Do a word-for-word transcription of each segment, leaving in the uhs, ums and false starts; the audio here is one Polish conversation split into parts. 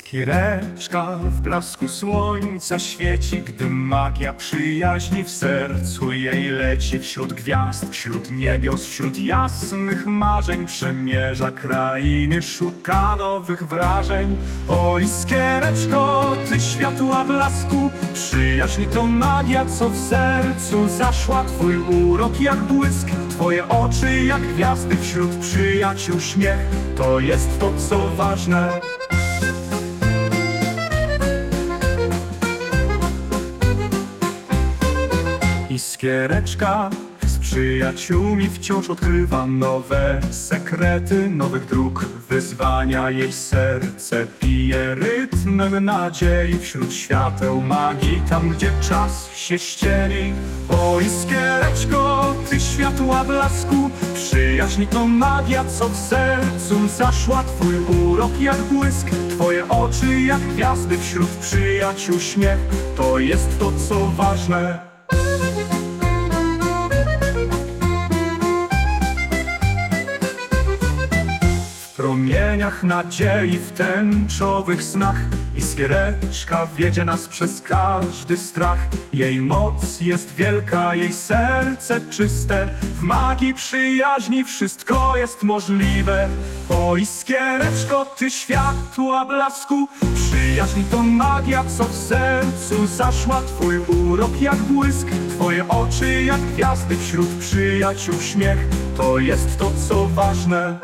Iskiereczka w blasku słońca świeci, gdy magia przyjaźni w sercu jej leci. Wśród gwiazd, wśród niebios, wśród jasnych marzeń przemierza krainy, szuka nowych wrażeń. O Iskiereczko, ty światła blasku, przyjaźń to magia, co w sercu zaszła. Twój urok jak błysk, twoje oczy jak gwiazdy, wśród przyjaciół śmiech, to jest to, co ważne. Iskiereczka z przyjaciółmi wciąż odkrywa nowe sekrety nowych dróg, wyzwania jej serce pije rytmem nadziei. Wśród świateł magii, tam gdzie czas się ścieni. O Iskiereczko, ty światła blasku, przyjaźń to magia, co w sercu zaszła. Twój urok jak błysk, twoje oczy jak gwiazdy, wśród przyjaciół śmiech, to jest to, co ważne. W promieniach nadziei, w tęczowych snach, Iskiereczka wiedzie nas przez każdy strach. Jej moc jest wielka, jej serce czyste, w magii przyjaźni wszystko jest możliwe. O Iskiereczko, ty światła blasku, przyjaźń to magia, co w sercu zaszła. Twój urok jak błysk, twoje oczy jak gwiazdy, wśród przyjaciół śmiech, to jest to, co ważne.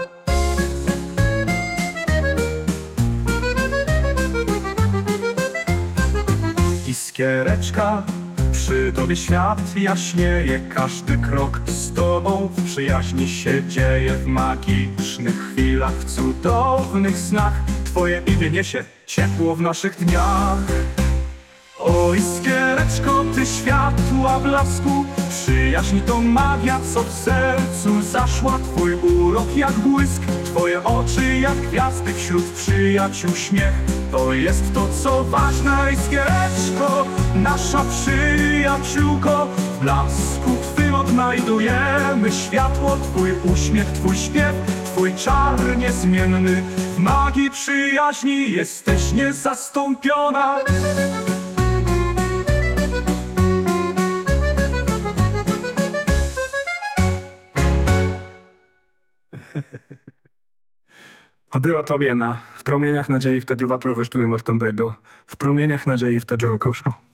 Iskiereczka, przy tobie świat jaśnieje, każdy krok z tobą w przyjaźni się dzieje. W magicznych chwilach, w cudownych snach, twoje imię niesie ciepło w naszych dniach. O Iskiereczko, ty światła blasku, przyjaźń to magia, co w sercu zaszła. Twój urok jak błysk, twoje oczy jak gwiazdy, wśród przyjaciół śmiech, to jest to, co ważne. Iskiereczko, nasza przyjaciółko, w blasku twym odnajdujemy światło. Twój uśmiech, twój śpiew, twój czar niezmienny, w magii przyjaźni jesteś niezastąpiona. A była to wiena. W promieniach nadziei wtedy waprowy sztuły mortem będą. W promieniach nadziei wtedy okoszą.